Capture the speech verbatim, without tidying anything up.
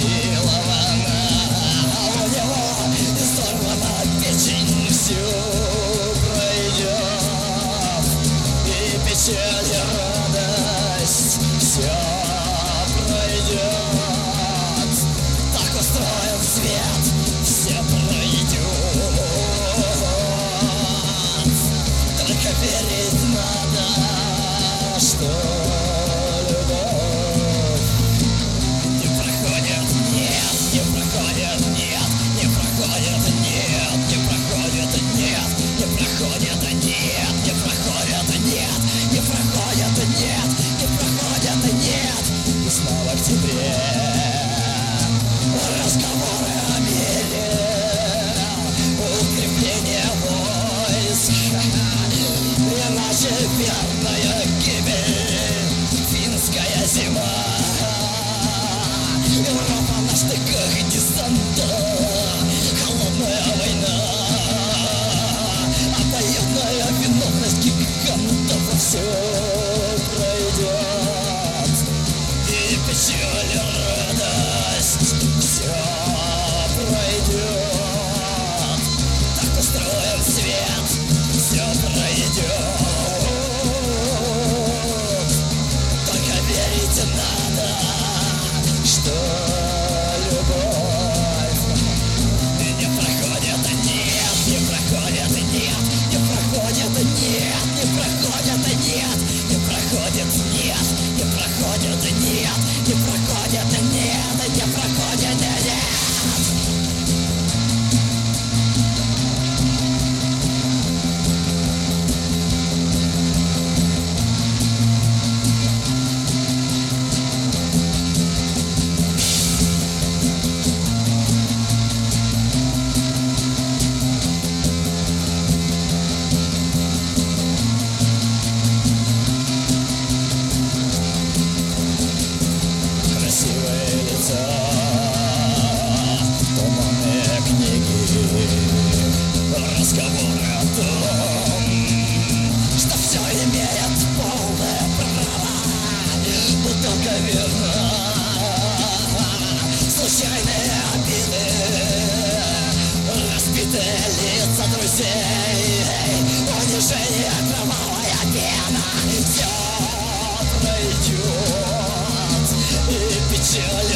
изнасилована, у него изорвана печень, всю пройдет, и печаль, и радость все пройдет. Так устроен свет, все пройдет. Только верить надо, что любовь не проходит, нет, не проходит, нет, не проходит, нет, не проходит, нет, не проходит, нет, не проходит, нет, не проходит, нет, не проходит, нет. И снова в октябре разговоры о мире, укрепление войск, иначе верная гибель, финская зима, Европа на штыках десанта, холодная война, обоюдная виновность гигантов, все пройдет, и печаль, и радость все пройдет. Так устроен свет, все пройдет. Только верить надо, что любовь не проходит, нет, не проходит, нет, не проходит, нет, не проходит, нет, не проходит, нет, не проходит, нет, не проходит, нет, не проходит, нет. Красивые лица, туманные книги, разговоры о том, что все имеет полное право, но только верно. Случайные обиды, разбитые лица друзей, унижение, кровавая пена, все пройдет, и печаль,